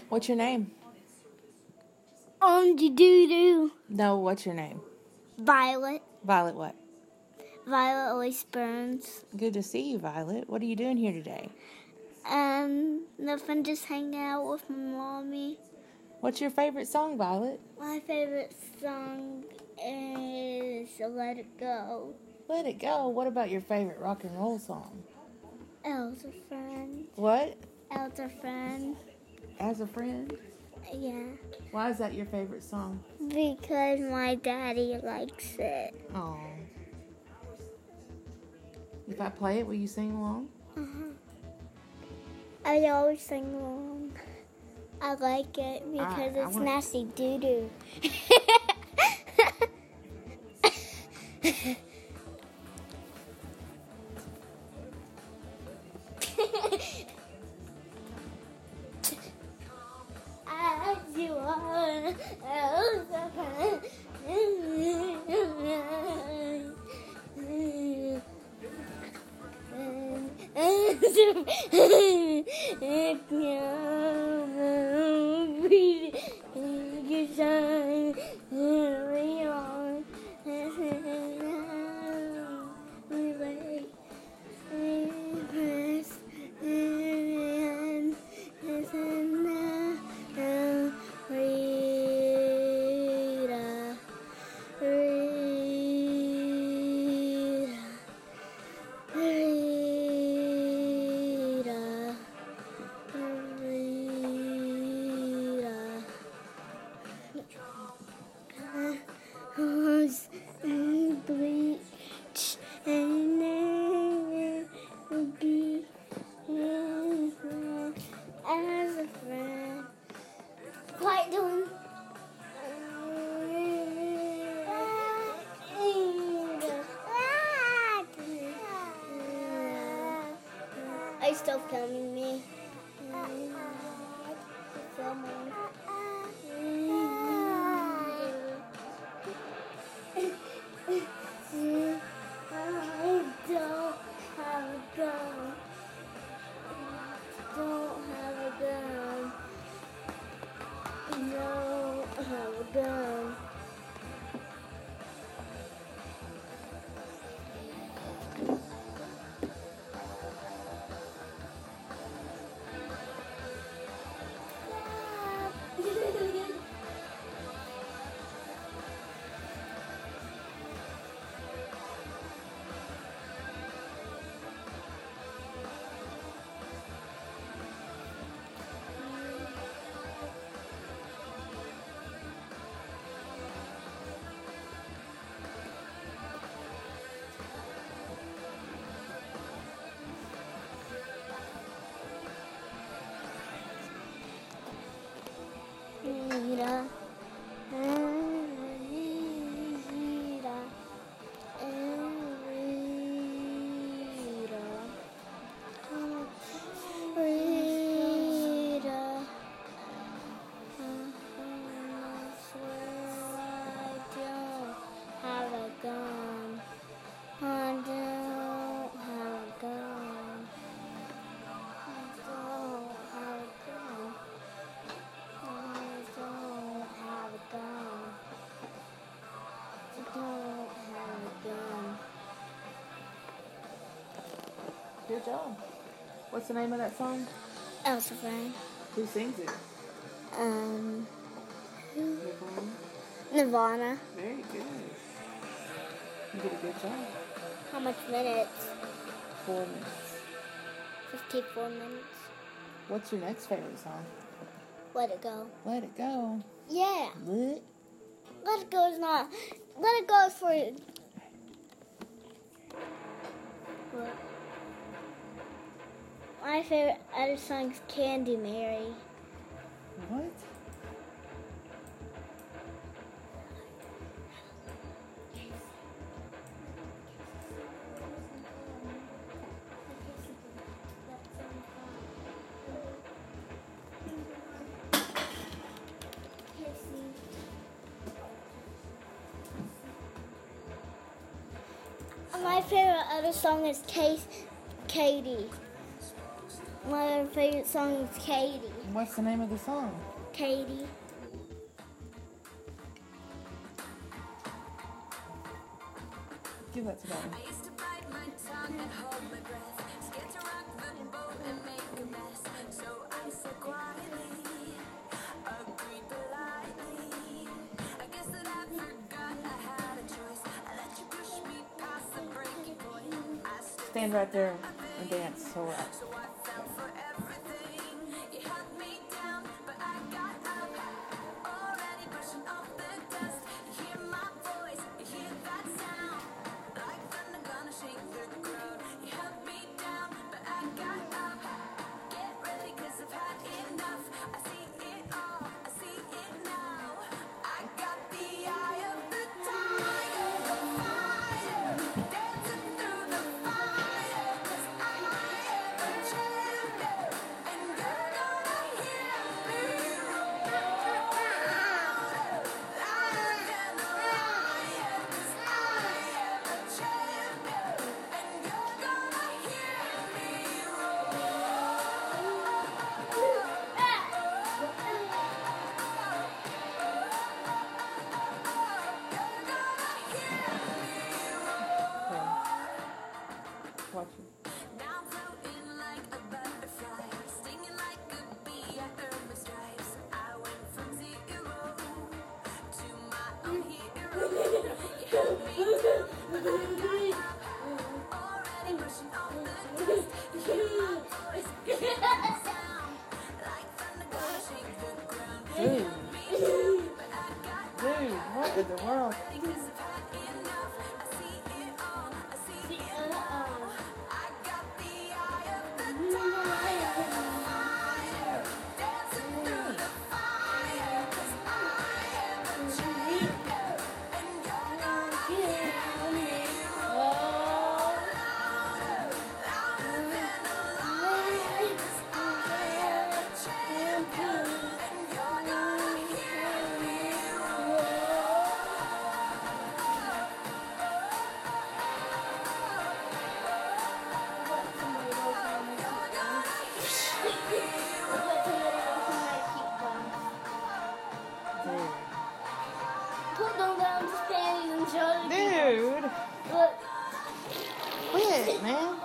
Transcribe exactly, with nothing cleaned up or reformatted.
What's your name? Um, doo doo. No, what's your name? Violet. Violet what? Violet Elise Burns. Good to see you, Violet. What are you doing here today? Um, nothing, just hanging out with my mommy. What's your favorite song, Violet? My favorite song is Let It Go. Let It Go. What about your favorite rock and roll song? Elsa Friend. What? Elsa Friend. As a Friend? Yeah. Why is that your favorite song? Because my daddy likes it. Oh. If I play it, will you sing along? Uh-huh. I always sing along. I like it because I, I it's want... nasty doo-doo. As you are, Elsa Friend. Bleach and then be as a friend. Quite doing. Are you still filming me? Filming. I don't have a gun. Don't have a gun. Don't have a gun. Rita, Rita, Rita, I swear I don't have a gun. I don't have a gun. I don't have a gun. I don't have a gun. I don't have a gun. Good job. What's the name of that song? Elsa Friend. Who sings it? Um, Nirvana. Nirvana. Very good. You did a good job. How much minutes? Four minutes. fifty-four minutes. What's your next favorite song? Let It Go. Let It Go. Yeah. Let Let It Go is not. Let It Go is for. What? My favorite other song is Candy Mary. What? My favorite other song is Case, Katie. My favorite song is Katie. What's the name of the song? Katie. Give that to Daddy. I used to bite my tongue and hold my breath, scared to rock the boat and make a mess. So I said quietly, agreed politely. I guess that I forgot I had a choice. I let you push me past the breaking point. I stood Stand right there and dance. So uh, so I fell for everything. You held me down, but I got up. Already brushing off the dust. You hear my voice, you hear that sound. Like thunder gonna shake the ground. You held me down, but I got up. Get ready, cause I've had enough. I see it all, I see it now. I got the eye of the tiger, the fire, dancing through the fire. Cause I am a champion, and you're gonna hear me roar. Louder than a lion, cause I am a champion, and you're gonna hear me watch it. Now floating like a butterfly, stinging like a bee. I earned my stripes. I went from zero to my own hero. You held me down, but I got up. Already brushing off the dust. You hear my voice, you hear that sound. Like thunder gonna shake the ground. You Dude, held me down, but I got up. dude, what in the world? Because I've had enough. I see it all, I see it now. I got the eye of the tiger, the fire, dancing through the fire. Cause I am a champion, and you're gonna hear me roar. Louder, louder than a lion. Cause I am a champion, and you're gonna hear me roar. Dude. Put them down to panties and show the Dude, Look. quit, man.